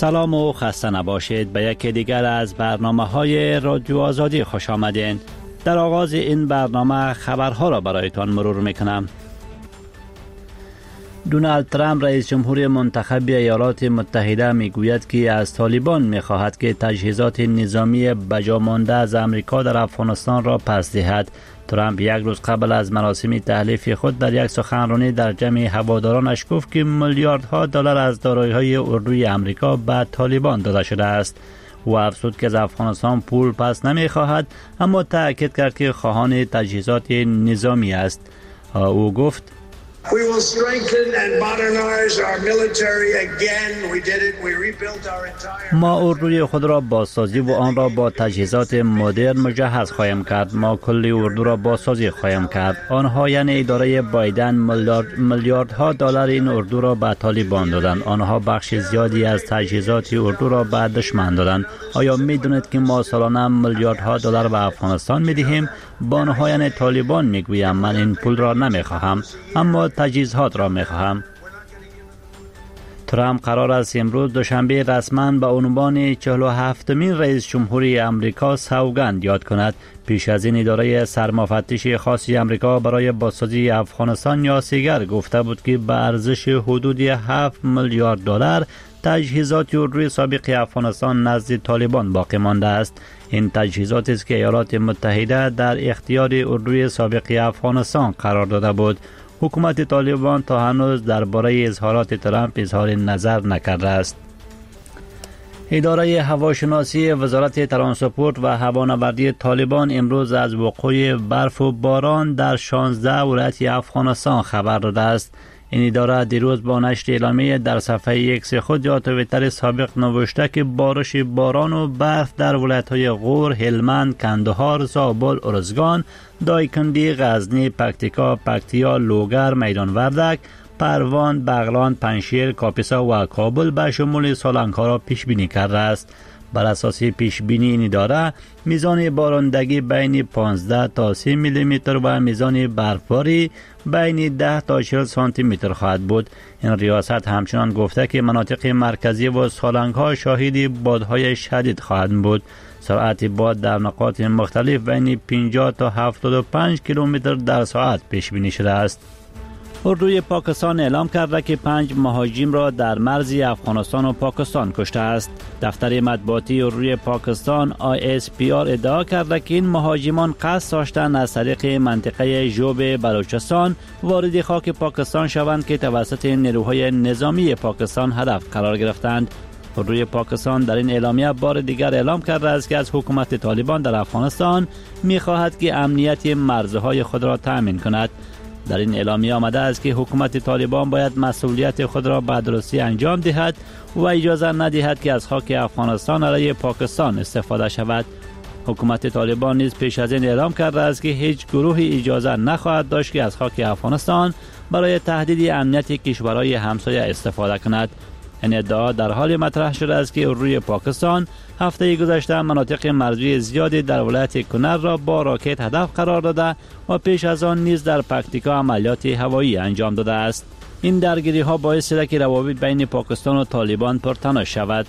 سلام و خسته نباشید. به یکی دیگر از برنامه‌های رادیو آزادی خوش آمدین. در آغاز این برنامه خبرها را برایتان مرور میکنم. دونالد ترامپ رئیس جمهور منتخب ایالات متحده میگوید که از طالبان میخواهد که تجهیزات نظامی بجا مانده از امریکا در افغانستان را پس دهد. ترامپ یک روز قبل از مراسم تحلیف خود در یک سخنرانی در جمع هوادارانش گفت که میلیاردها دلار از دارایی‌های اردوی امریکا به طالبان داده شده است. او افزود که از افغانستان پول پس نمیخواهد، اما تأکید کرد که خواهان تجهیزات نظامی است. او گفت We will strengthen and modernize our military again. We did it. We rebuilt our entire. ما اردوی خود را بازسازی و آن را با تجهیزات مدرن مجهز خواهیم کرد. ما کل اردو را بازسازی خواهیم کرد. آنها یعنی اداره بایدن میلیاردها دلار این اردو را به طالبان دادند. آنها بخش زیادی از تجهیزات اردو را به دشمن دادند. آیا میدونید که ما سالانه میلیاردها دلار به افغانستان میدهیم؟ با آنها یعنی طالبان میگویم من این پول را نمیخواهم، اما تجهیزات را میخواهم. ترامپ قرار است امروز دوشنبه رسما به عنوان 47مین رئیس جمهوری امریکا سوگند یاد کند. پیش از این اداره سرمفتش خاصی امریکا برای بازسازی افغانستان یا سیگر گفته بود که به ارزش حدود 7 میلیارد دلار تجهیزات اردوی سابق افغانستان نزد طالبان باقی مانده است. این تجهیزات است که ایالات متحده در اختیار اردوی سابق افغانستان قرار داده بود. حکومت طالبان تا هنوز درباره اظهارات ترامپ اظهار نظر نکرده است. اداره هواشناسی وزارت ترانسپورت و هوانوردی طالبان امروز از وقوع برف و باران در 16 ولایت افغانستان خبر داده است. این اداره دیروز با نشر اعلامیه در صفحه ایکس خود یا توییتر سابق نوشته که بارش باران و برف در ولایت‌های غور، هلمند، کندهار، زابل، ارزگان، دایکندی، غزنی، پکتیکا، پکتیا، لوگر، میدان وردک، پروان، بغلان، پنجشیر، کاپیسا و کابل به شمول سالنگ‌ها را پیش بینی کرده است. بر اساس پیش بینی این اداره میزان بارندگی بین 15 تا 30 میلی متر و میزان برفباری بین 10 تا 40 سانتی متر خواهد بود. این ریاست همچنان گفته که مناطق مرکزی و سالنگ‌ها شاهد بادهای شدید خواهند بود. سرعت باد در نقاط مختلف بین 50 تا 75 کیلومتر در ساعت پیش بینی شده است. اردوی پاکستان اعلام کرده که 5 مهاجم را در مرز افغانستان و پاکستان کشته است. دفتر مطبوعاتی اردوی پاکستان ISPR ادعا کرده که این مهاجمان قصد داشتند از طریق منطقه جوب بلوچستان وارد خاک پاکستان شوند که توسط نیروهای نظامی پاکستان هدف قرار گرفتند. اردوی پاکستان در این اعلامیه بار دیگر اعلام کرده است که از حکومت طالبان در افغانستان می‌خواهد که امنیت مرزهای خود را تأمین کند. در این اعلامیه آمده است که حکومت طالبان باید مسئولیت خود را به درستی انجام دهد و اجازه ندهد که از خاک افغانستان علیه پاکستان استفاده شود. حکومت طالبان نیز پیش از این اعلام کرده است که هیچ گروهی اجازه نخواهد داشت که از خاک افغانستان برای تهدید امنیت کشورهای همسایه استفاده کند. این ادعا در حال مطرح شده است که اردوی پاکستان هفته گذشته مناطق مرزی زیادی در ولایت کنر را با راکت هدف قرار داده و پیش از آن نیز در پکتیکا عملیات هوایی انجام داده است. این درگیری ها باعث شده که روابط بین پاکستان و طالبان پرتنش شود.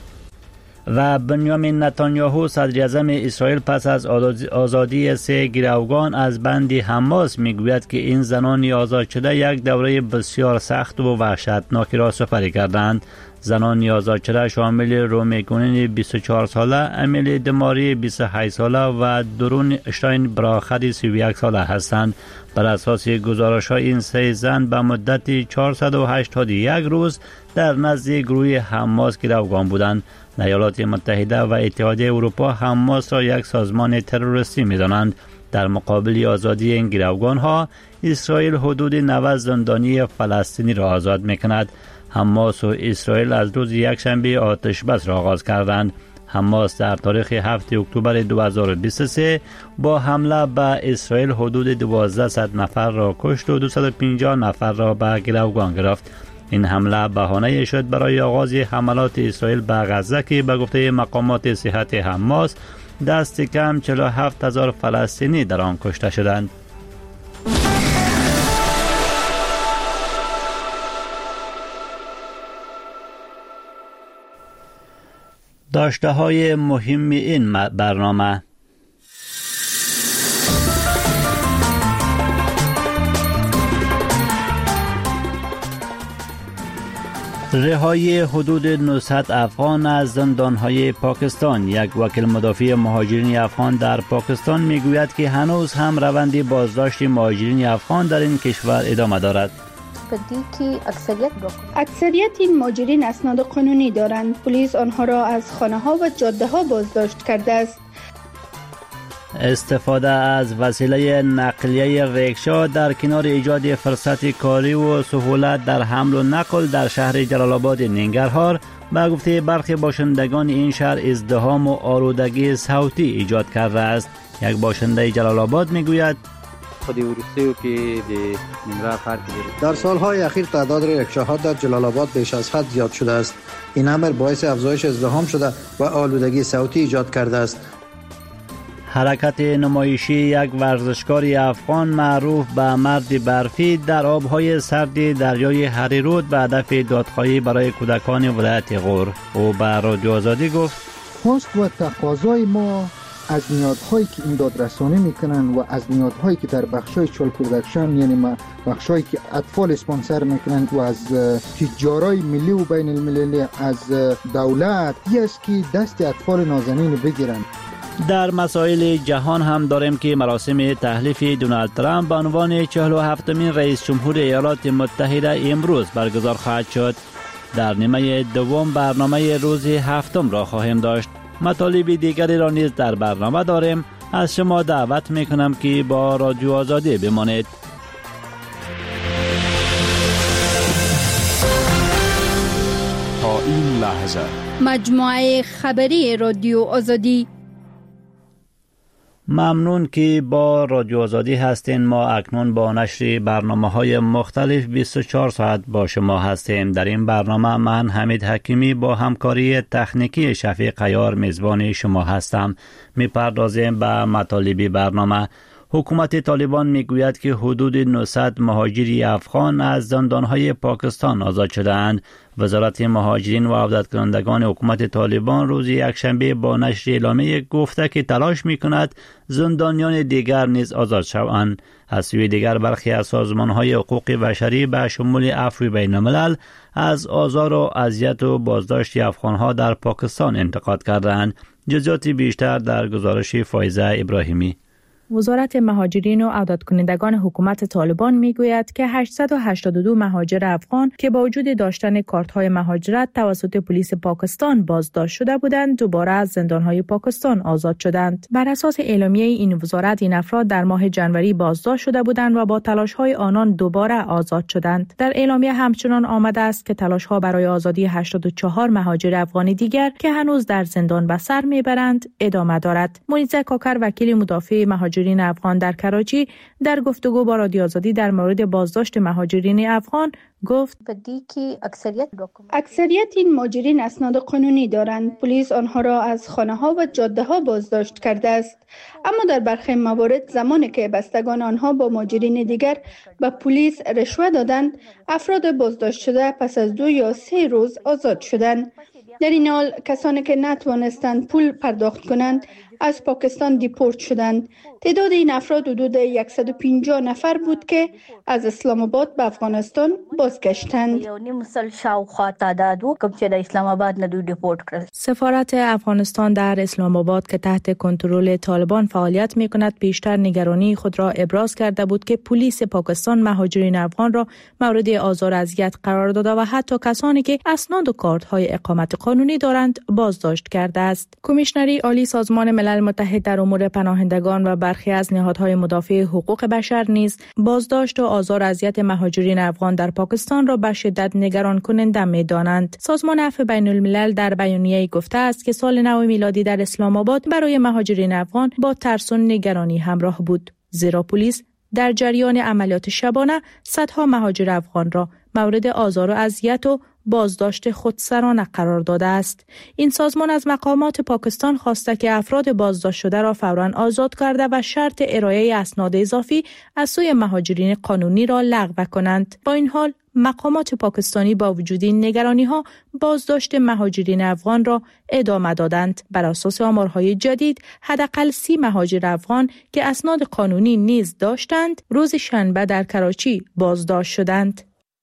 و بنیامین نتانیاهو صدر اعظم اسرائیل پس از آزادی 3 گروگان از بند حماس میگوید که این زنان آزاد شده یک دوره بسیار سخت و وحشتناکی را سپری کردند. زنان آزاد شده شامل رومی گونین 24 ساله، امیلی دماری 28 ساله و درون اشتاین براخد 31 ساله هستند. بر اساس گزارش های این 3 زن به مدت 481 روز در نزد گروه حماس گروگان بودند. ایالات متحده و اتحادیه اروپا حماس را یک سازمان تروریستی می‌دانند. در مقابل آزادی این گروگان ها اسرائیل حدود 90 زندانی فلسطینی را آزاد می‌کند. حماس و اسرائیل از روز یکشنبه آتش بس را آغاز کردند. حماس در تاریخ 7 اکتبر 2023 با حمله به اسرائیل حدود 1200 نفر را کشت و 250 نفر را به گروگان گرفت. این حمله بهانه شد برای آغاز حملات اسرائیل به غزه که به گفته مقامات صحت حماس دست کم 47,000 فلسطینی در آن کشته شدند. داشته‌های مهم این برنامه: رهایی حدود 900 افغان از زندان‌های پاکستان. یک وکیل مدافع مهاجرین افغان در پاکستان میگوید که هنوز هم روند بازداشت مهاجرین افغان در این کشور ادامه دارد. اکثریت این مهاجرین اسناد قانونی دارند. پلیس آنها را از خانه‌ها و جاده‌ها بازداشت کرده است. استفاده از وسیله نقلیه ریکشا در کنار ایجاد فرصت کاری و سهولت در حمل و نقل در شهر جلال آباد ننگرهار به گفته برخی باشندگان این شهر ازدحام و آلودگی صوتی ایجاد کرده است. یک باشنده جلال آباد میگوید در سالهای اخیر تعداد ریکشاها در جلال آباد بیش از حد زیاد شده است. این امر باعث افزایش ازدحام شده و آلودگی صوتی ایجاد کرده است. حرکت نمایشی یک ورزشکار افغان معروف به مرد برفی در آبهای سرد دریای هریرود به هدف دادخواهی برای کودکان ولایت غور. او به رادیو آزادی گفت: خواست و تقاضای ما از نیازهایی که این دادرسانی میکنن و از نیازهایی که در بخشای چال پرودکشن، یعنی بخشایی که اطفال اسپانسر میکنن و از تجارای ملی و بین المللی از دولت است که دست اطفال نازنین بگیرن. در مسائل جهان هم داریم که مراسم تحلیف دونالد ترامپ به عنوان 47مین رئیس جمهور ایالات متحده امروز برگزار خواهد شد. در نیمه دوم برنامه روز هفتم را خواهیم داشت. مطالب دیگری را نیز در برنامه داریم. از شما دعوت میکنم که با رادیو آزادی بمانید. تا این لحظه مجموعه خبری رادیو آزادی. ممنون که با رادیو آزادی هستین. ما اکنون با نشر برنامه‌های مختلف 24 ساعت با شما هستیم. در این برنامه من حمید حکیمی با همکاری تکنیکی شفیق عیار میزبان شما هستم. میپردازیم به مطالب برنامه. حکومت طالبان میگوید که حدود 900 مهاجری افغان از زندانهای پاکستان آزاد شدند. وزارت مهاجرین و عودت کنندگان حکومت طالبان روز یکشنبه با نشر اعلامیه گفته که تلاش میکند زندانیان دیگر نیز آزاد شوند. از سوی دیگر برخی از سازمانهای حقوق بشری به شمول عفو بین الملل از آزار و اذیت و بازداشت افغانها در پاکستان انتقاد کردند. جزئیات بیشتر در گزارش فایزه ابراهیمی. وزارت مهاجرین و عودت کنندگان حکومت طالبان میگوید که 882 مهاجر افغان که با وجود داشتن کارت‌های مهاجرت توسط پلیس پاکستان بازداشت شده بودند دوباره از زندان‌های پاکستان آزاد شدند. بر اساس اعلامیه این وزارت این افراد در ماه جنوری بازداشت شده بودند و با تلاش‌های آنان دوباره آزاد شدند. در اعلامیه همچنان آمده است که تلاش‌ها برای آزادی 84 مهاجر افغانی دیگر که هنوز در زندان به سر میبرند ادامه دارد. مونیزه کاکر وکیل مدافع مهاجرین افغان در کراچی در گفتگو با رادیو آزادی در مورد بازداشت مهاجرین افغان گفت: اکثریت این مهاجرین اسناد قانونی دارند. پلیس آنها را از خانه‌ها و جاده‌ها بازداشت کرده است. اما در برخی موارد زمانی که بستگان آنها با مهاجرین دیگر به پلیس رشوه دادند، افراد بازداشت شده پس از 2 یا 3 روز آزاد شدند. در این حال کسانی که نتوانستند پول پرداخت کنند از پاکستان دیپورت شدند. تعداد این افراد حدود 150 نفر بود که از اسلام آباد به افغانستان بازگشتند. سفارت افغانستان در اسلام آباد که تحت کنترل طالبان فعالیت می‌کند بیشتر نگرانی خود را ابراز کرده بود که پلیس پاکستان مهاجرین افغان را مورد آزار و اذیت قرار داده و حتی کسانی که اسناد و کارت‌های اقامت قانونی دارند بازداشت کرده است. کمیشنری عالی سازمان ملل متحد در امور پناهندگان و برخی از نهادهای مدافع حقوق بشر نیز بازداشت و آزار و اذیت مهاجرین افغان در پاکستان را به شدت نگران کننده می‌دانند. سازمان عفو بین الملل در بیانیه‌ای گفته است که سال نو میلادی در اسلام آباد برای مهاجرین افغان با ترس و نگرانی همراه بود، زیرا پلیس در جریان عملیات شبانه صدها مهاجر افغان را مورد آزار و اذیت و بازداشت خودسرانه قرار داده است. این سازمان از مقامات پاکستان خواسته که افراد بازداشت شده را فوراً آزاد کرده و شرط ارائه اسناد اضافی از سوی مهاجرین قانونی را لغو کنند. با این حال مقامات پاکستانی با وجود این نگرانی‌ها بازداشت مهاجرین افغان را ادامه دادند. بر اساس آمارهای جدید حداقل 30 مهاجر افغان که اسناد قانونی نیز داشتند روز شنبه در کراچی بازداشت شدند.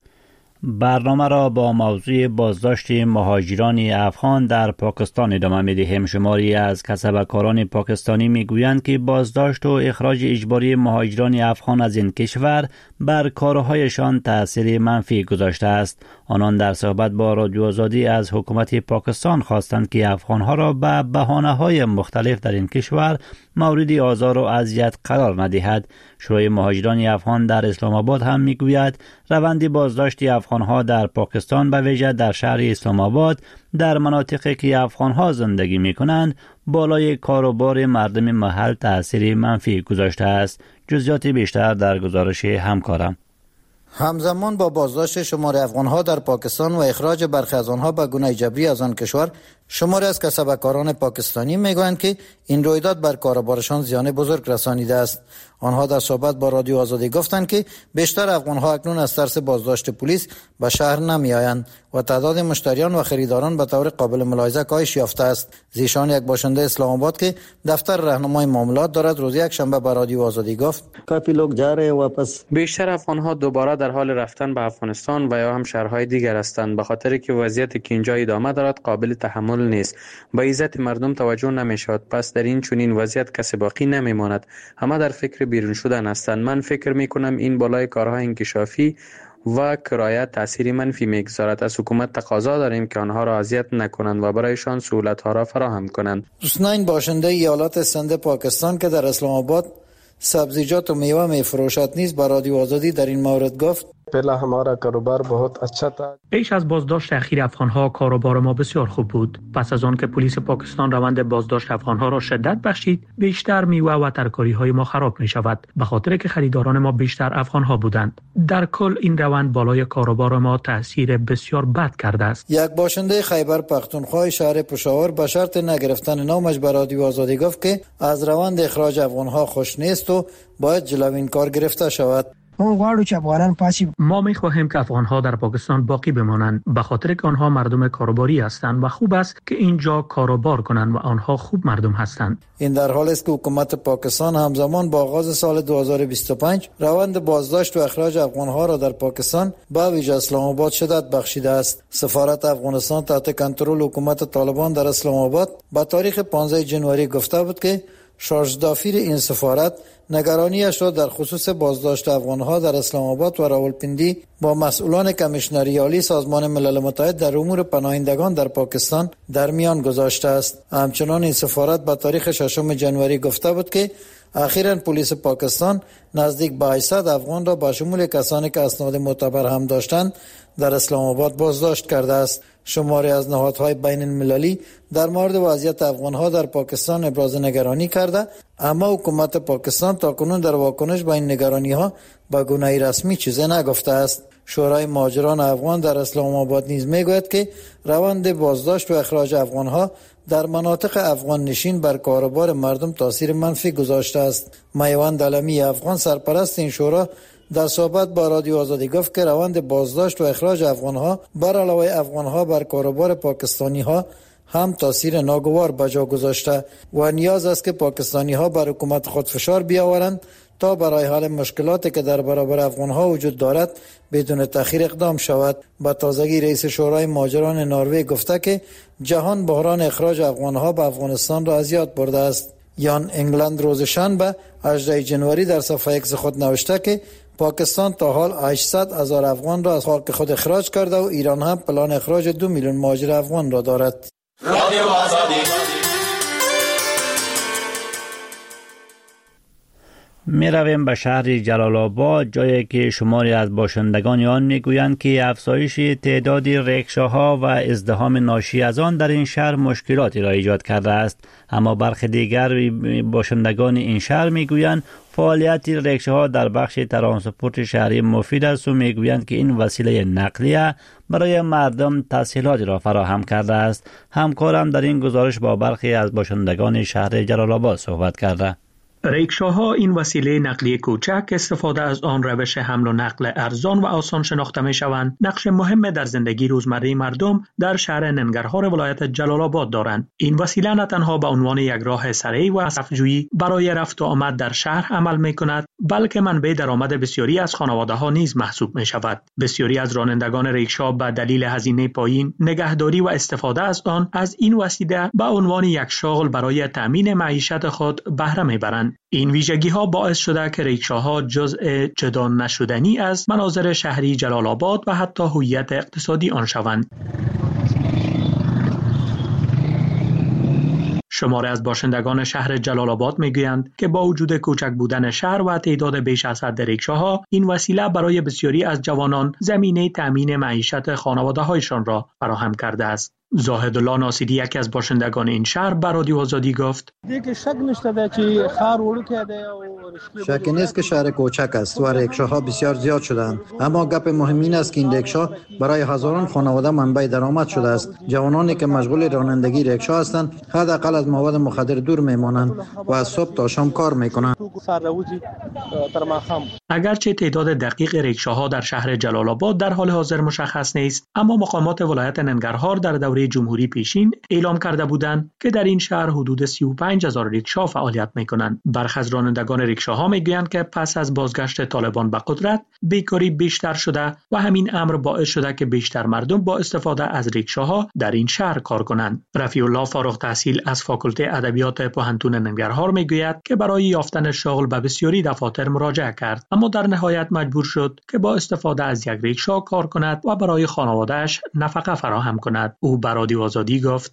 برنامه را با موضوع بازداشت مهاجران افغان در پاکستان ادامه می‌دهیم. شماری از کسبکاران پاکستانی میگویند که بازداشت و اخراج اجباری مهاجران افغان از این کشور بر کارهایشان تأثیر منفی گذاشته است. آنان در صحبت با رادیو آزادی از حکومت پاکستان خواستند که افغانها را به بهانه‌های مختلف در این کشور مورد آزار و اذیت قرار ندهد. شورای مهاجران افغان در اسلام آباد هم میگوید روند بازداشت افغانها در پاکستان به ویژه در شهر اسلام آباد در مناطقی که افغانها زندگی میکنند بالای کاروبار مردم محل تأثیر منفی گذاشته است. جزئیات بیشتر در گزارش همکارم. همزمان با بازداشت شمار افغانها در پاکستان و اخراج برخی از آنها به گونه جبری از آن کشور، شماری از کسبکاران پاکستانی میگویند که این رویداد بر کاروبارشان زیان بزرگ رسانیده است. آنها در صحبت با رادیو آزادی گفتند که بیشتر افغانها اکنون از ترس بازداشت پلیس به شهر نمیآیند و تعداد مشتریان و خریداران به طور قابل ملاحظه کاهش یافته است. زیشان یک باشنده اسلام آباد که دفتر راهنمای معاملات دارد روز یک شنبه به رادیو آزادی گفت کافی لوگ جا رہے واپس. بیشتر افغانها دوباره در حال رفتن به افغانستان و یا هم شهرهای دیگر هستند، به خاطر که وضعیت که اینجا ادامه دارد قابل تحمل نیست. به عزت مردم توجه نمیشود. پس در این چنین وضعیت کسی باقی نمیماند. همه در فکر بیرون شدن هستند. من فکر میکنم این بالای کارهای انکشافی و کرایه تأثیر منفی میگذارد. از حکومت تقاضا داریم که آنها را اذیت نکنند و برایشان سهولت‌ها را فراهم کنند. حسنین باشنده ایالت سند پاکستان که در اسلام آباد سبزیجات و میوه میفروشد نیز به رادیو آزادی در این مورد گفت پہلا ہمارا کاروبار بہت اچھا تھا. پیش از بازداشت اخیر افغانها کاروبار ما بسیار خوب بود. پس از آن که پلیس پاکستان روند بازداشت افغانها را شدت بخشید، بیشتر میوه و ترکاری‌های ما خراب می شود، به خاطر که خریداران ما بیشتر افغانها بودند. در کل این روند بالای کاروبار ما تاثیر بسیار بد کرده است. یک باشنده خیبر پختونخوا شهر پشاور به شرط نگرفتن نامش به رادیو آزادی گفت که از روند اخراج افغانها خوش نیست و باید جلوی این کار گرفته شود. ما می‌خواهیم که افغان‌ها در پاکستان باقی بمانند، به خاطر که آنها مردم کاروباری هستند و خوب است که اینجا کاروبار کنند و آنها خوب مردم هستند. این در حالی است که حکومت پاکستان همزمان با آغاز سال 2025 روند بازداشت و اخراج افغان‌ها را در پاکستان به ویژه اسلام آباد شدت بخشیده است. سفارت افغانستان تحت کنترل حکومت طالبان در اسلام آباد با تاریخ 15 جنوری گفته بود که شارژ دافیر این سفارت نگرانیش را در خصوص بازداشت افغانها در اسلام آباد و راولپندی با مسئولان کمیشنری عالی سازمان ملل متحد در امور پناهندگان در پاکستان در میان گذاشته است. همچنان این سفارت با تاریخ 6 جنوری گفته بود که اخیراً پلیس پاکستان نزدیک به 800 افغان را با شمول کسانی که اسناد معتبر هم داشتند در اسلام آباد بازداشت کرده است. شماری از نهادهای بین المللی در مورد وضعیت افغانها در پاکستان ابراز نگرانی کرده، اما حکومت پاکستان تاکنون در واکنش به این نگرانی‌ها به گونه رسمی چیزی نگفته است. شورای مهاجران افغان در اسلام آباد نیز میگوید که روند بازداشت و اخراج افغانها در مناطق افغان نشین بر کاروبار مردم تاثیر منفی گذاشته است. میوند علمی افغان سرپرست این شورا در صحبت با رادیو آزادی گفت که روند بازداشت و اخراج افغانها بر علاوه افغانها بر کاروبار پاکستانی ها هم تاثیر ناگوار به جا گذاشته و نیاز است که پاکستانی ها بر حکومت خود فشار بیاورند تا برای حل مشکلاتی که در برابر افغانها وجود دارد بدون تأخیر اقدام شود. با تازگی رئیس شورای مهاجران نروژ گفته که جهان بحران اخراج افغانها به افغانستان را از یاد برده است. یان انگلند روز شنبه 18 جنوری در صفحه ایکس خود نوشته که پاکستان تا حال 800,000 افغان را از خاک خود اخراج کرده و ایران هم پلان اخراج 2 میلیون مهاجر افغان را دارد. رادیو آزادی. می رویم به شهر جلال آباد، جایی که شماری از باشندگان آن می گویند که افزایش تعداد رکشاها و ازدحام ناشی از آن در این شهر مشکلاتی را ایجاد کرده است. اما برخی دیگر باشندگان این شهر می گویند فعالیت ریکشه‌ها در بخش ترانسپورت شهری مفید است و میگویند که این وسیله نقلیه برای مردم تسهیلات را فراهم کرده است. همکارم در این گزارش با برخی از باشندگان شهر جلال آباد صحبت کرده. ریکشاها این وسیله نقلیه کوچک استفاده از آن روش حمل و نقل ارزان و آسان شناخته می شوند. نقش مهم در زندگی روزمره مردم در شهر ننگرهار ولایت جلال آباد دارند. این وسیله نه تنها به عنوان یک راه سریع و صف‌جویی برای رفت و آمد در شهر عمل می کند، بلکه منبع درآمد بسیاری از خانواده ها نیز محسوب می شود. بسیاری از رانندگان ریکشا به دلیل هزینه پایین، نگهداری و استفاده از آن از این وسیله به عنوان یک شاغل برای تامین معیشت خود بهره می برند. این ویژگی ها باعث شده که ریکشاها جزء جدا نشدنی از مناظر شهری جلال آباد و حتی هویت اقتصادی آن شوند. شماره از باشندگان شهر جلال آباد میگویند که با وجود کوچک بودن شهر و تعداد بیش از حد ریکشاها، این وسیله برای بسیاری از جوانان زمینه تامین معیشت خانواده‌هایشان را فراهم کرده است. زاهد الله ناصری یکی از باشندگان این شهر به رادیو آزادی گفت: شک نیست که شهر کوچک است و ریکشاها بسیار زیاد شدند، اما گپ مهم این است که این ریکشا برای هزاران خانواده منبع درآمد شده است. جوانانی که مشغول رانندگی ریکشا هستند حداقل از مواد مخدر دور میمانند و از صبح تا شام کار میکنند. اگرچه تعداد دقیق ریکشاها در شهر جلال آباد در حال حاضر مشخص نیست، اما مقامات ولایت ننگرهار در دوره جمهوری پیشین اعلام کرده بودند که در این شهر حدود 35,000 ریکشا فعالیت میکنند. برخی از رانندگان ریکشاها میگویند که پس از بازگشت طالبان به قدرت بیکاری بیشتر شده و همین امر باعث شده که بیشتر مردم با استفاده از ریکشاها در این شهر کار کنند. رفیع الله فارغ التحصیل از فاکولته ادبیات پوهنتون ننگرهار میگوید که برای یافتن شغل به بسیاری دفاتر مراجعه کرد، اما در نهایت مجبور شد که با استفاده از یک ریکشا کار کند و برای خانواده‌اش نفقه فراهم کند. او به رادیو آزادی گفت: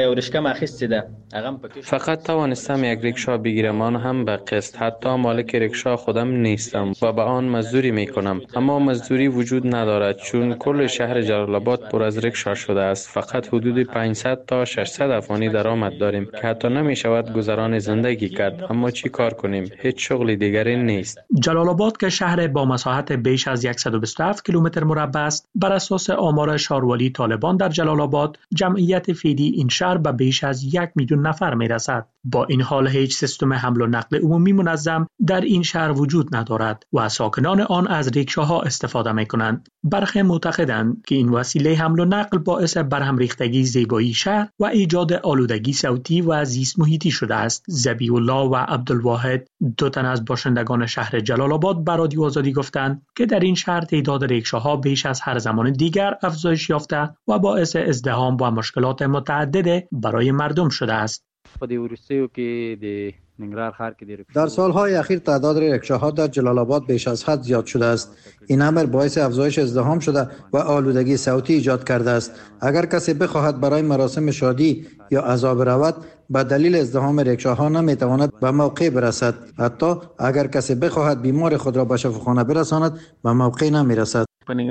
فقط توانستم یک ریکشا بگیرم، آن هم به قسط. حتی مالک ریکشا خودم نیستم و به آن مزدوری میکنم، اما مزدوری وجود ندارد چون کل شهر جلال آباد پر از ریکشا شده است. فقط حدود 500 تا 600 افغانی درآمد داریم که حتی نمیشود گذران زندگی کرد. اما چی کار کنیم؟ هیچ شغل دیگری نیست. جلال آباد که شهر با مساحت بیش از 127 کیلومتر مربع است، بر اساس آمار شاروالی طالبان در جلال آباد جمعیت فعلی این شهر به بیش از 1 میلیون نفر میرسد. با این حال هیچ سیستم حمل و نقل عمومی منظم در این شهر وجود ندارد و ساکنان آن از ریکشاها استفاده میکنند. برخی معتقدند که این وسیله حمل و نقل باعث برهم ریختگی زیبایی شهر و ایجاد آلودگی صوتی و زیست محیطی شده است. ذبیح الله و عبدالواحد، دو تن از باشندگان شهر جلال آباد، به رادیو آزادی گفتند که در این شهر تعداد ریکشاها بیش از هر زمان دیگر افزایش یافته و باعث ازدحام و مشکلات متعدد برای مردم شده است. در سالهای اخیر تعداد ریکشاها در جلال آباد بیش از حد زیاد شده است. این امر باعث افزایش ازدحام شده و آلودگی صوتی ایجاد کرده است. اگر کسی بخواهد برای مراسم شادی یا عزا برود، به دلیل ازدحام ریکشاها نمیتواند به موقع برسد. حتی اگر کسی بخواهد بیمار خود را به شفاخانه برساند، به موقع نمیرسد.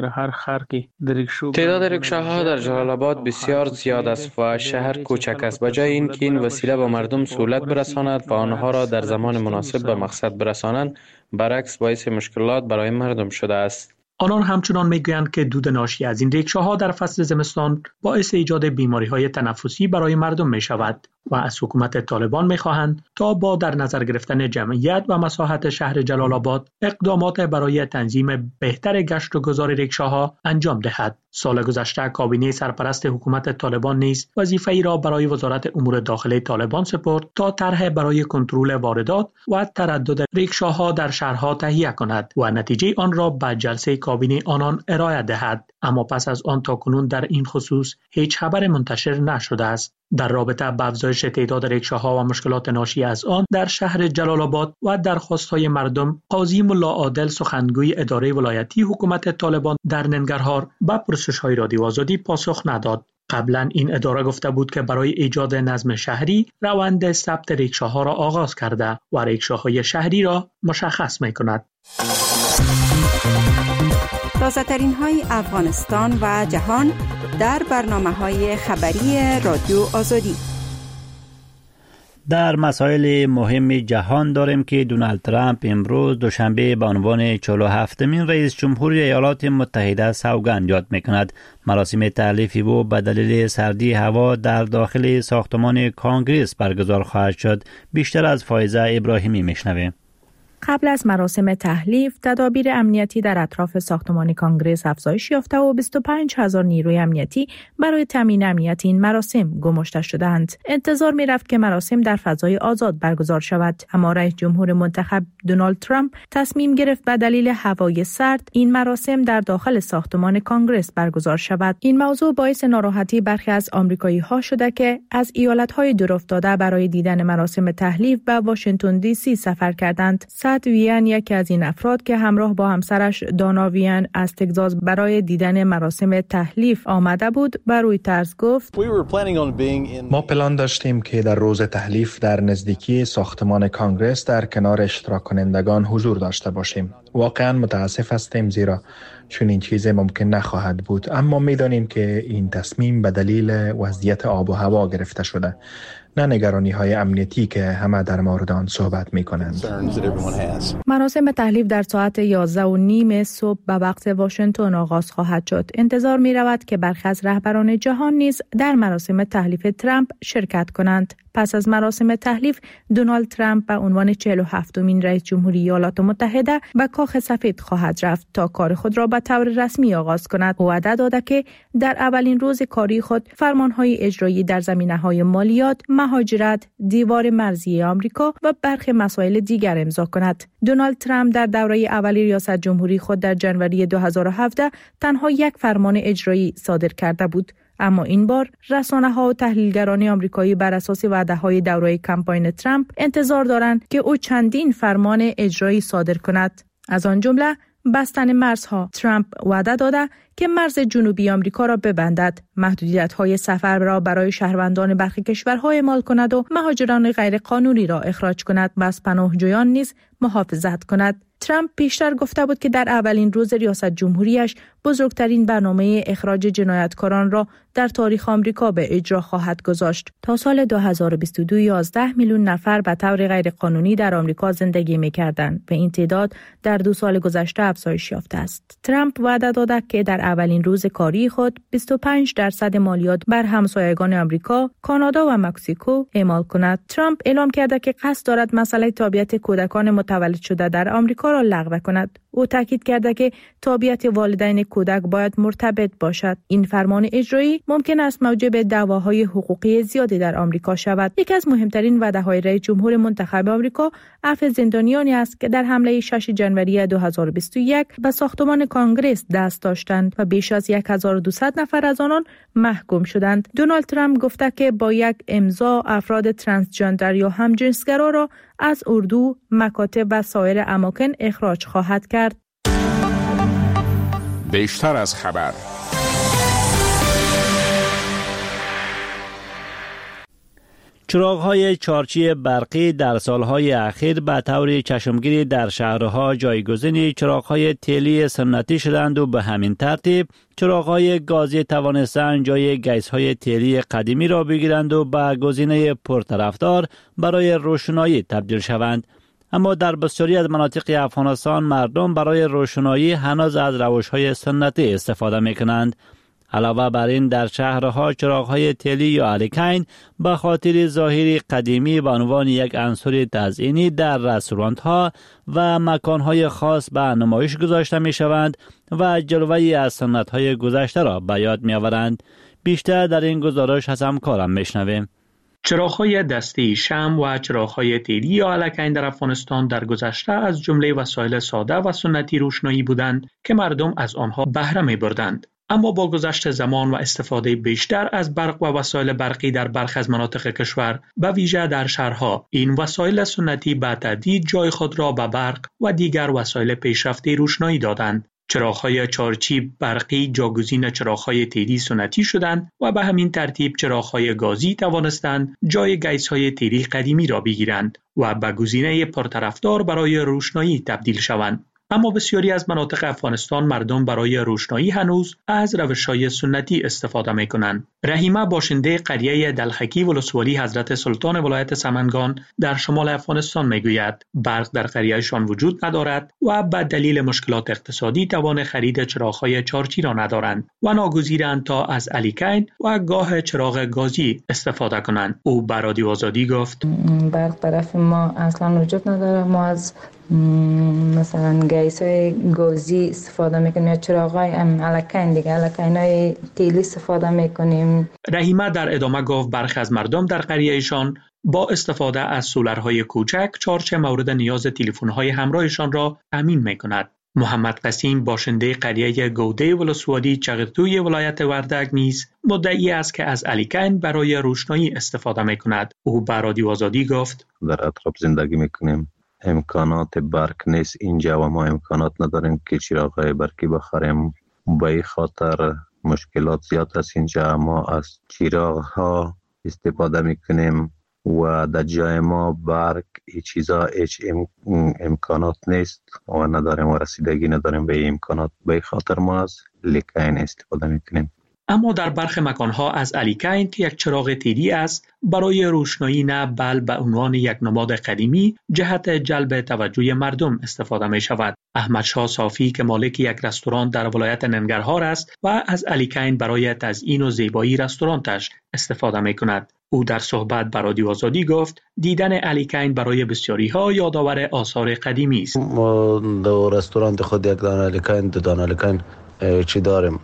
تعداد ریکشاها در جلال آباد بسیار زیاد است و شهر کوچک است. بجای اینکه این وسیله به مردم سهولت برساند و آنها را در زمان مناسب به مقصد برسانند، برعکس باعث مشکلات برای مردم شده است. آنان همچنان میگویند که دود ناشی از این ریکشاها در فصل زمستان باعث ایجاد بیماری‌های تنفسی برای مردم می شود و از حکومت طالبان می‌خواهند تا با در نظر گرفتن جمعیت و مساحت شهر جلال آباد اقدامات برای تنظیم بهتر گشت و گذار ریکشاها انجام دهد. سال گذشته کابینه سرپرست حکومت طالبان نیز وظیفه‌ای را برای وزارت امور داخلی طالبان سپرد تا طرح برای کنترل واردات و تردد ریکشاها در شهرها تهیه کند و نتیجه آن را به جلسه کابینه آنان ارائه دهد. اما پس از آن تاکنون در این خصوص هیچ خبر منتشر نشده است. در رابطه با افزایش تعداد ریکشاها و مشکلات ناشی از آن در شهر جلال آباد و درخواست‌های مردم، قاضی ملا عادل سخنگوی اداره ولایتی حکومت طالبان در ننگرهار به پرسش‌های رادیو آزادی پاسخ نداد. قبلا این اداره گفته بود که برای ایجاد نظم شهری روند ثبت ریکشاها را آغاز کرده و ریکشاهای شهری را مشخص می‌کند. تازه‌ترین های افغانستان و جهان در برنامه‌های خبری رادیو آزادی. در مسائل مهم جهان داریم که دونالد ترامپ امروز دوشنبه به عنوان 47مین رئیس جمهوری ایالات متحده سوگند یاد میکند. مراسم تألیف او به دلیل سردی هوا در داخل ساختمان کانگرس برگزار خواهد شد. بیشتر از فایزه ابراهیمی میشنویم. قبل از مراسم تحلیف، تدابیر امنیتی در اطراف ساختمان کانگرس افزایش یافته و 25,000 نیروی امنیتی برای تامین امنیت این مراسم گماشته شدند. انتظار می رفت که مراسم در فضای آزاد برگزار شود، اما رئیس جمهور منتخب دونالد ترامپ تصمیم گرفت به دلیل هوای سرد این مراسم در داخل ساختمان کانگرس برگزار شود. این موضوع باعث ناراحتی برخی از آمریکایی‌ها شده که از ایالت‌های دورافتاده برای دیدن مراسم تحلیف به واشنگتن دی سی سفر کردند. ویان یکی از این افراد که همراه با همسرش دانا ویان از تگزاس برای دیدن مراسم تحلیف آمده بود، بر روی طرز گفت: ما پلان داشتیم که در روز تحلیف در نزدیکی ساختمان کانگرس در کنار اشتراک کنندگان حضور داشته باشیم. واقعا متاسف هستیم زیرا چون این چیز ممکن نخواهد بود، اما می‌دانیم که این تصمیم به دلیل وضعیت آب و هوا گرفته شده، نه نگرانی‌های امنیتی که همه در مورد آن صحبت می‌کنند. مراسم تحلیف در ساعت 11:30 صبح به وقت واشنگتن آغاز خواهد شد. انتظار می‌رود که برخی از رهبران جهان نیز در مراسم تحلیف ترامپ شرکت کنند. پس از مراسم تحلیف، دونالد ترامپ به عنوان 47مین رئیس جمهوری ایالات متحده به کاخ سفید خواهد رفت تا کار خود را به طور رسمی آغاز کند. او وعده داده که در اولین روز کاری خود فرمانهای اجرایی در زمینه‌های مالیات، مهاجرت، دیوار مرزی آمریکا و برخی مسائل دیگر امضا کند. دونالد ترامپ در دوره اولی ریاست جمهوری خود در ژانویه 2017 تنها یک فرمان اجرایی صادر کرده بود. اما این بار رسانه‌ها و تحلیلگران آمریکایی بر اساس وعده‌های دوره کمپاین ترامپ انتظار دارند که او چندین فرمان اجرایی صادر کند. از آن جمله بستن مرزها. ترامپ وعده داده که مرز جنوبی آمریکا را ببندد، محدودیت‌های سفر را برای شهروندان برخی کشورها اعمال کند و مهاجران غیرقانونی را اخراج کند و از پناهجویان نیز محافظت کند. ترامپ پیشتر گفته بود که در اولین روز ریاست جمهوریش بزرگترین برنامه اخراج جنایتکاران را در تاریخ آمریکا به اجرا خواهد گذاشت. تا سال 2022 11 میلیون نفر به طور غیرقانونی در آمریکا زندگی می‌کردند و این تعداد در 2 سال گذشته افزایش یافته است. ترامپ وعده داده که در اولین روز کاری خود 25% مالیات بر همسایگان آمریکا، کانادا و مکزیکو اعمال کند. ترامپ اعلام کرده که قصد دارد مسئله تابعیت کودکان متولد شده در آمریکا را لغو کند. او تاکید کرده که تابعیت والدین کودک باید مرتبط باشد. این فرمان اجرایی ممکن است موجب دعواهای حقوقی زیادی در آمریکا شود. یکی از مهمترین وعده‌های رئیس جمهور منتخب آمریکا عفو زندانیانی است که در حمله 6 ژانویه 2021 به ساختمان کانگرس دست داشتند و بیش از 1200 نفر از آنان محکوم شدند. دونالد ترامپ گفته که با یک امضا افراد ترانسجندر یا همجنسگرا را از اردو، مکاتب و سایر اماکن اخراج خواهد کرد. بیشتر از خبر. چراغ‌های چارچی برقی در سالهای اخیر به طور چشمگیری در شهرها جایگزین چراغ‌های تیلی سنتی شدند و به همین ترتیب چراغ‌های گازی توانستند جای گیس‌های تیلی قدیمی را بگیرند و به گزینه پرطرفدار برای روشنایی تبدیل شوند. اما در بسیاری از مناطق افغانستان مردم برای روشنایی هنوز از روش‌های سنتی استفاده می‌کنند. علاوه بر این در شهرها چراغ‌های تیلی یا الکین به خاطر ظاهری قدیمی به عنوان یک عنصر تزئینی در رستوران‌ها و مکان‌های خاص به نمایش گذاشته می‌شوند و جلوه‌ای از سنت‌های گذشته را به یاد می‌آورند. بیشتر در این گزارش از همکارم می‌شنویم. چراغ‌های دستی، شمع و چراغ‌های تیلی یا الکین در افغانستان در گذشته از جمله وسایل ساده و سنتی روشنایی بودند که مردم از آنها بهره می‌بردند. اما با گذشت زمان و استفاده بیشتر از برق و وسایل برقی در برخی از مناطق کشور، به ویژه در شهرها، این وسایل سنتی به تدریج جای خود را به برق و دیگر وسایل پیشرفته روشنایی دادند. چراغ‌های چارچی برقی جاگزین چراغ‌های تیلی سنتی شدند و به همین ترتیب چراغ‌های گازی توانستند جای گیس‌های تیلی قدیمی را بگیرند و به گزینه پرطرفدار برای روشنایی تبدیل شوند. اما بسیاری از مناطق افغانستان مردم برای روشنایی هنوز از روش‌های سنتی استفاده می‌کنند. رحیمه باشنده قریه دلخکی ولسوالی حضرت سلطان ولایت سمنگان در شمال افغانستان می‌گوید برق در قریه‌شان وجود ندارد و به دلیل مشکلات اقتصادی توان خرید چراغ‌های چارچی را ندارند و ناگزیرند تا از الیکین و گاه چراغ گازی استفاده کنند. او به رادیو آزادی گفت برق طرف ما اصلا وجود نداره. ما از مثلا گیس‌های گازی استفاده میکنیم یا چراغ‌های الکین دیگه الکین‌های تیلی استفاده میکنیم. رحیمه در ادامه گفت برخی از مردم در قریه‌شان با استفاده از سولرهای کوچک چارچ مورد نیاز تلفن‌های همراهشان را تامین میکند. محمد قسیم باشنده قریه گوده ولسوالی چغرتوی ولایت وردگ نیز مدعی است که از الیکین برای روشنایی استفاده میکند. او به رادیو آزادی گفت در اطراف زندگی میکنیم، امکانات برق نیست اینجا و ما امکانات نداریم که چراغ‌های برقی بخریم. به این خاطر مشکلات زیاد است اینجا. ما از چراغ‌ها استفاده میکنیم و در جای ما برق این چیزا هیچ امکانات نیست و نداریم و رسیدگی نداریم به این امکانات. به این خاطر ما از الیکین استفاده میکنیم. اما در برخی مکانها از الیکین که یک چراغ تیری است برای روشنایی نه بل به عنوان یک نماد قدیمی جهت جلب توجه مردم استفاده می شود. احمد شاه صافی که مالک یک رستوران در ولایت ننگرهار است و از الیکین برای تزیین و زیبایی رستورانش استفاده می کند. او در صحبت با رادیو آزادی گفت دیدن الیکین برای بسیاری ها یادآور آثار قدیمی است. ما در رستوران خود یک دانه الیکین دو دانه الیکین چی داریم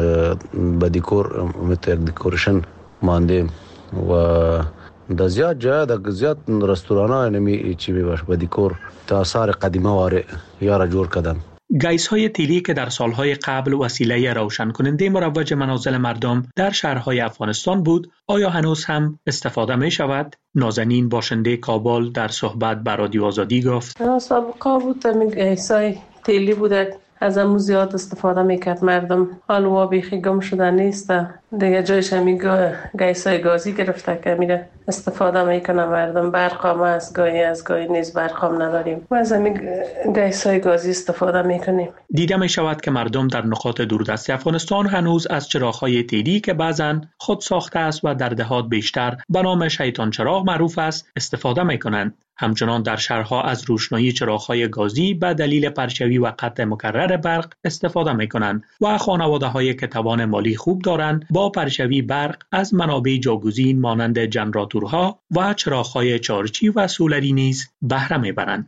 با دیکور متر دیکورشن ماندیم و در زیاد جای در زیاد رستوران ها نمی چی میباشه با دیکور تا آثار قدیمه واره یارا جور کردن. گیس های تیلی که در سالهای قبل وسیله روشن کننده مروج منازل مردم در شهرهای افغانستان بود، آیا هنوز هم استفاده می شود؟ نازنین باشنده کابل در صحبت با رادیو آزادی گفت سابقا بود گیس های تیلی بوده از همون زیاد استفاده میکرد مردم. حالا بیخی گم شده نیست دیگه جایش همین گیس های گازی گرفته که میره استفاده میکنه مردم. برق هم از گاهی نیز برق هم نداریم و از همین گیس های گازی استفاده میکنیم. دیده می شود که مردم در نقاط دوردست افغانستان هنوز از چراغ‌های تیلی که بعضاً خود ساخته است و در دهات بیشتر به نام شیطان چراغ معروف است استفاده میکنند. همچنان در شهرها از روشنایی چراغ‌های گازی به دلیل پرچوی و قطع مکرر برق استفاده می‌کنند و خانواده‌هایی که توان مالی خوب دارند با پرچوی برق از منابع جاگزین مانند ژنراتورها و چراغ‌های چارچی و سولری نیز بهره می‌برند.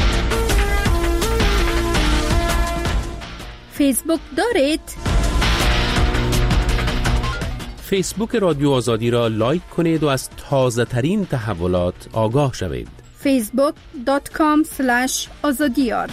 فیسبوک دارید؟ فیسبوک رادیو آزادی را لایک کنید و از تازه ترین تحولات آگاه شوید. facebook.com/azadiyar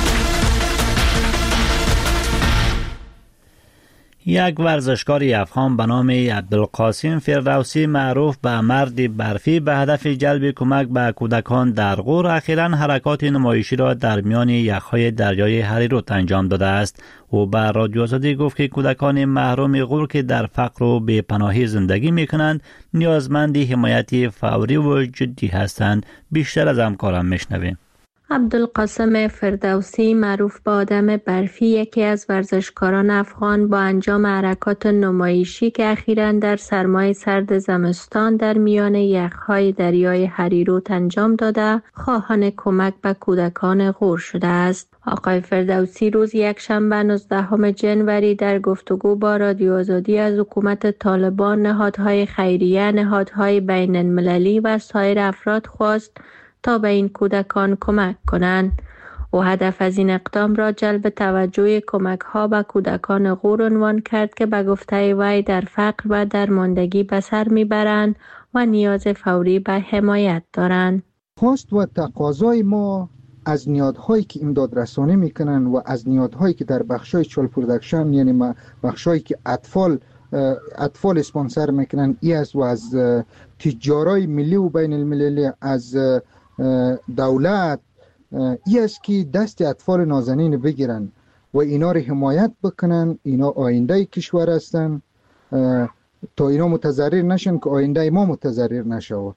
یک ورزشکار افغان به نام عبدالقاسم فردوسی معروف به مرد برفی به هدف جلب کمک به کودکان در غور اخیراً حرکات نمایشی را در میان یخهای دریای هریروت انجام داده است. او به رادیو آزادی گفت که کودکان محروم غور که در فقر و بی‌پناهی زندگی می‌کنند نیازمند حمایت فوری و جدی هستند. بیشتر از همکارم میشنویم. عبدالقاسم فردوسی معروف به آدم برفی یکی از ورزشکاران افغان با انجام حرکات نمایشی که اخیراً در سرمای سرد زمستان در میان یخهای دریای هریروت انجام داده خواهان کمک به کودکان غور شده است. آقای فردوسی روز یکشنبه 19 جنوری در گفتگو با رادیو آزادی از حکومت طالبان، نهادهای خیریه، نهادهای بین المللی و سایر افراد خواست تا به این کودکان کمک کنند. او هدف از این اقدام را جلب توجه کمک ها به کودکان غور عنوان کرد که به گفته وی در فقر و درماندگی به سر میبرند و نیاز فوری به حمایت دارند. خواست و تقاضای ما از نهادهایی که امداد رسانی میکنن و از نهادهایی که در بخشای چال پرودکشن یعنی بخشایی که اطفال اسپانسر میکنن و از تجارای ملی و بین المللی، از دولت است که دست اطفال نازنین بگیرن و اینا رو حمایت بکنن. اینا آینده کشور هستن تا اینا متضرر نشن که آینده ما متضرر نشه.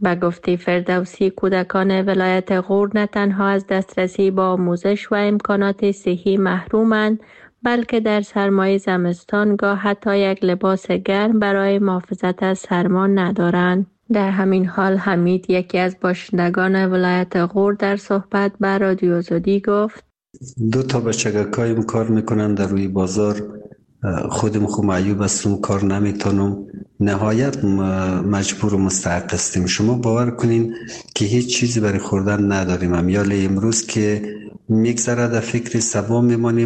به گفته فردوسی، کودکان ولایت غور نه تنها از دسترسی با آموزش و امکانات صحی محرومند، بلکه در سرمای زمستان گاه حتی یک لباس گرم برای محافظت از سرما ندارند. در همین حال حمید، یکی از باشندگان ولایت غور، در صحبت با رادیو آزادی گفت: 2 بچگکایم کار میکنن در روی بازار، خودم خو معیوب هستم، کار نمیتونم، نهایت مجبور و مستحق هستیم. شما باور کنین که هیچ چیزی برای خوردن نداریم. امیال امروز که میگذره در فکر سبا میمانیم.